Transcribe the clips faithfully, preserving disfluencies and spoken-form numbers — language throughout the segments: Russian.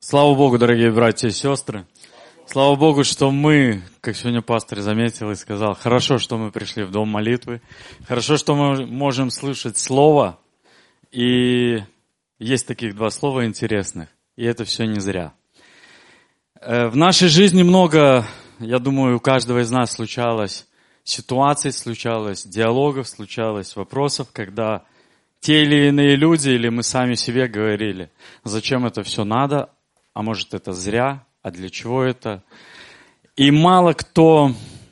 Слава Богу, дорогие братья и сестры. Слава Богу, что мы, как сегодня пастор заметил и сказал, хорошо, что мы пришли в дом молитвы, хорошо, что мы можем слышать слово, и есть таких два слова интересных, и это все не зря. В нашей жизни много, я думаю, у каждого из нас случалось ситуаций, случалось диалогов, случалось вопросов, когда те или иные люди, или мы сами себе говорили, зачем это все надо, а может это зря, а для чего это? И мало кто,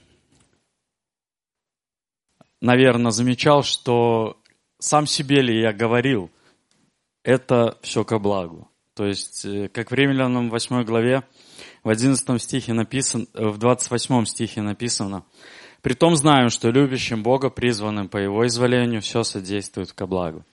наверное, замечал, что сам себе ли я говорил, это все ко благу. То есть, как в Римлянам восьмой главе, в одиннадцатом стихе написано, в двадцать восьмом стихе написано, «Притом знаем, что любящим Бога, призванным по Его изволению, все содействует ко благу».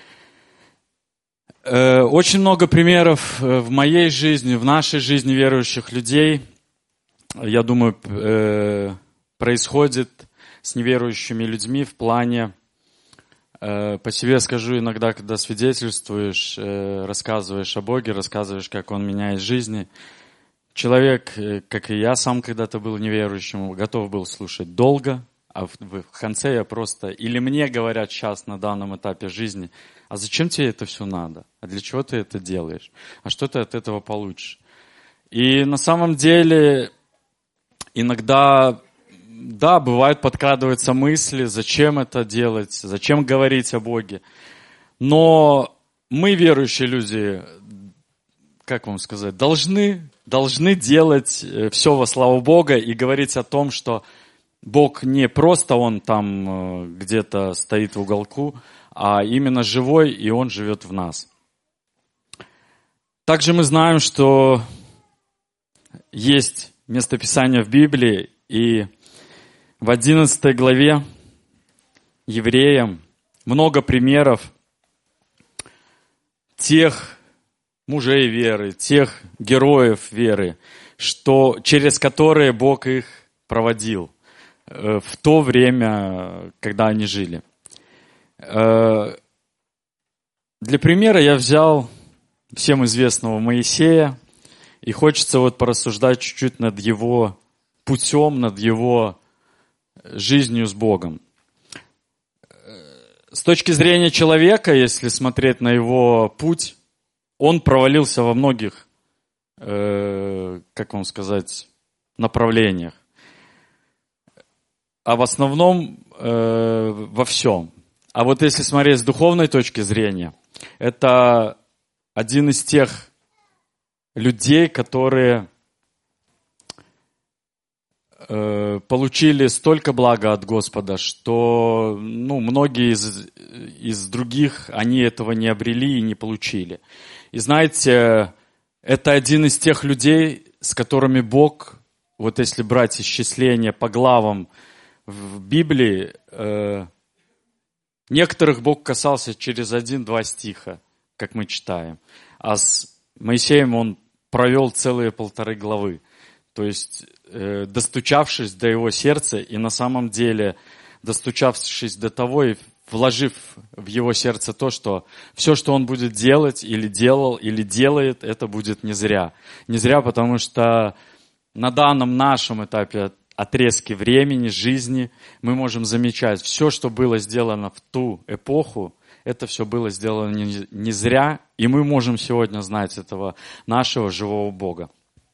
Очень много примеров в моей жизни, в нашей жизни верующих людей, я думаю, происходит с неверующими людьми в плане, по себе скажу иногда, когда свидетельствуешь, рассказываешь о Боге, рассказываешь, как Он меняет жизни, человек, как и я сам когда-то был неверующим, готов был слушать долго, а в конце я просто, или мне говорят сейчас на данном этапе жизни, а зачем тебе это все надо? А для чего ты это делаешь? А что ты от этого получишь? И на самом деле иногда, да, бывает, подкрадываются мысли, зачем это делать, зачем говорить о Боге. Но мы, верующие люди, как вам сказать, должны, должны делать все во славу Бога и говорить о том, что Бог не просто Он там где-то стоит в уголку, а именно живой, и Он живет в нас. Также мы знаем, что есть местописание в Библии, и в одиннадцатой главе Евреям много примеров тех мужей веры, тех героев веры, что, через которые Бог их проводил в то время, когда они жили. Для примера я взял всем известного Моисея, и хочется вот порассуждать чуть-чуть над его путем, над его жизнью с Богом. С точки зрения человека, если смотреть на его путь, он провалился во многих, как вам сказать, направлениях. А в основном во всем. А вот если смотреть с духовной точки зрения, это один из тех людей, которые э, получили столько блага от Господа, что ну, многие из, из других, они этого не обрели и не получили. И знаете, это один из тех людей, с которыми Бог, вот если брать исчисление по главам в Библии, э, некоторых Бог касался через один-два стиха, как мы читаем. А с Моисеем он провел целые полторы главы. То есть, э, достучавшись до его сердца, и на самом деле, достучавшись до того, и вложив в его сердце то, что все, что он будет делать, или делал, или делает, это будет не зря. Не зря, потому что на данном нашем этапе отрезки времени, жизни, мы можем замечать, все, что было сделано в ту эпоху, это все было сделано не, не зря, и мы можем сегодня знать этого нашего живого Бога.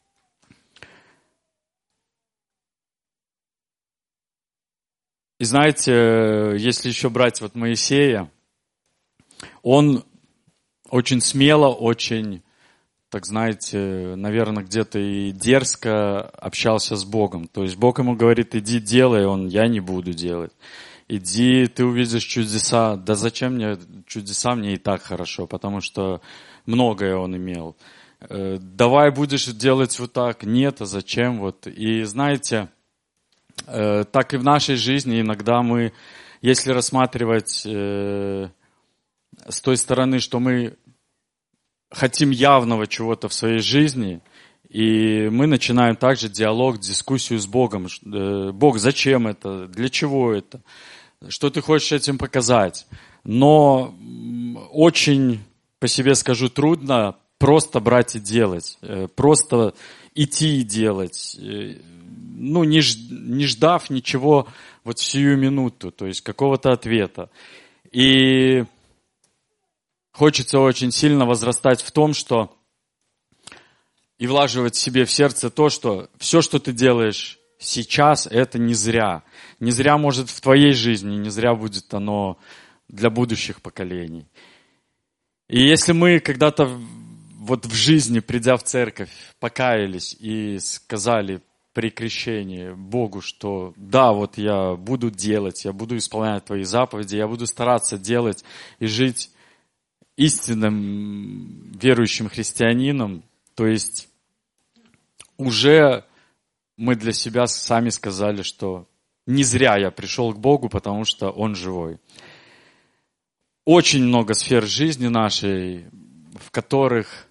И знаете, если еще брать вот Моисея, он очень смело, очень, так знаете, наверное, где-то и дерзко общался с Богом. То есть Бог ему говорит, иди делай, он, я не буду делать. Иди, ты увидишь чудеса. Да зачем мне чудеса, мне и так хорошо, потому что многое он имел. Давай будешь делать вот так. Нет, а зачем? Вот. И знаете, так и в нашей жизни иногда мы, если рассматривать с той стороны, что мы хотим явного чего-то в своей жизни, и мы начинаем также диалог, дискуссию с Богом. Бог, зачем это? Для чего это? Что ты хочешь этим показать? Но очень, по себе скажу, трудно просто брать и делать, просто идти и делать, ну, не, ж, не ждав ничего вот в сию минуту, то есть какого-то ответа. И хочется очень сильно возрастать в том, что и влаживать себе в сердце то, что все, что ты делаешь сейчас, это не зря. Не зря может в твоей жизни, не зря будет оно для будущих поколений. И если мы когда-то вот в жизни, придя в церковь, покаялись и сказали при крещении Богу, что да, вот я буду делать, я буду исполнять Твои заповеди, я буду стараться делать и жить истинным верующим христианином, то есть уже мы для себя сами сказали, что не зря я пришел к Богу, потому что Он живой. Очень много сфер жизни нашей, в которых,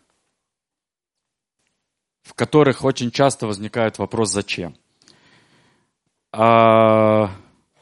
в которых очень часто возникает вопрос «зачем?». А...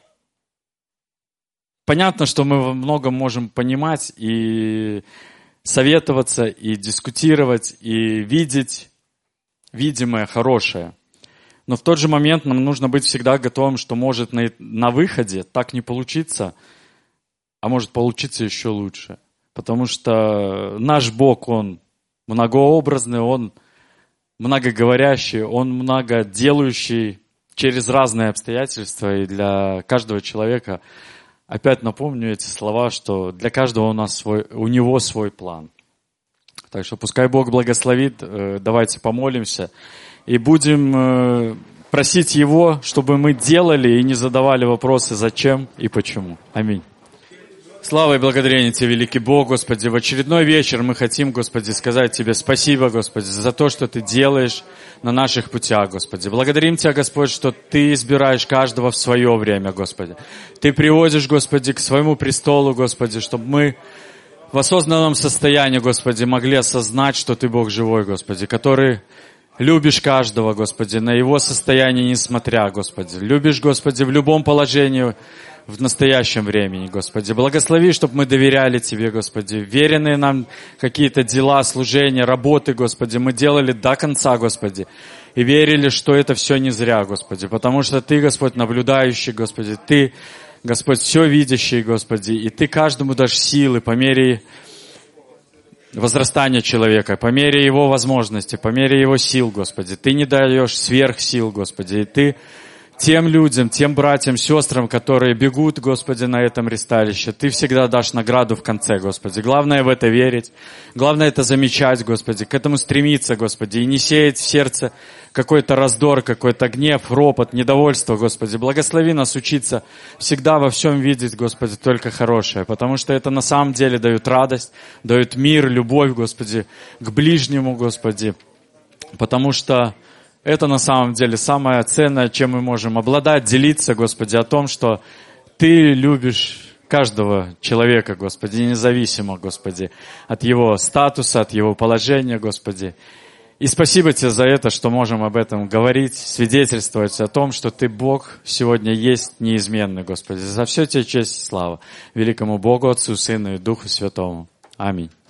Понятно, что мы во многом можем понимать и советоваться, и дискутировать, и видеть видимое, хорошее. Но в тот же момент нам нужно быть всегда готовым, что может на, на выходе так не получиться, а может получиться еще лучше. Потому что наш Бог, Он многообразный, Он многоговорящий, Он многоделающий через разные обстоятельства. И для каждого человека, опять напомню эти слова, что для каждого у нас свой, у Него свой план. Так что пускай Бог благословит, давайте помолимся и будем просить Его, чтобы мы делали и не задавали вопросы «зачем» и «почему». Аминь. Слава и благодарение Тебе, великий Бог, Господи. В очередной вечер мы хотим, Господи, сказать Тебе спасибо, Господи, за то, что Ты делаешь на наших путях, Господи. Благодарим Тебя, Господь, что Ты избираешь каждого в свое время, Господи. Ты приводишь, Господи, к своему престолу, Господи, чтобы мы в осознанном состоянии, Господи, могли осознать, что Ты Бог живой, Господи, который любишь каждого, Господи, на его состояние несмотря, Господи. Любишь, Господи, в любом положении, в настоящем времени, Господи. Благослови, чтобы мы доверяли Тебе, Господи. Веренные нам какие-то дела, служения, работы, Господи, мы делали до конца, Господи. И верили, что это все не зря, Господи. Потому что Ты, Господь, наблюдающий, Господи. Ты, Господь, все видящий, Господи. И Ты каждому дашь силы по мере возрастания человека, по мере его возможностей, по мере его сил, Господи. Ты не даешь сверхсил, Господи. И Ты тем людям, тем братьям, сестрам, которые бегут, Господи, на этом ристалище, Ты всегда дашь награду в конце, Господи. Главное в это верить, главное это замечать, Господи, к этому стремиться, Господи, и не сеять в сердце какой-то раздор, какой-то гнев, ропот, недовольство, Господи. Благослови нас учиться всегда во всем видеть, Господи, только хорошее, потому что это на самом деле дает радость, дает мир, любовь, Господи, к ближнему, Господи, потому что это на самом деле самое ценное, чем мы можем обладать, делиться, Господи, о том, что Ты любишь каждого человека, Господи, независимо, Господи, от его статуса, от его положения, Господи. И спасибо Тебе за это, что можем об этом говорить, свидетельствовать о том, что Ты, Бог, сегодня есть неизменный, Господи. За все Тебе честь и слава. Великому Богу, Отцу, Сыну и Духу Святому. Аминь.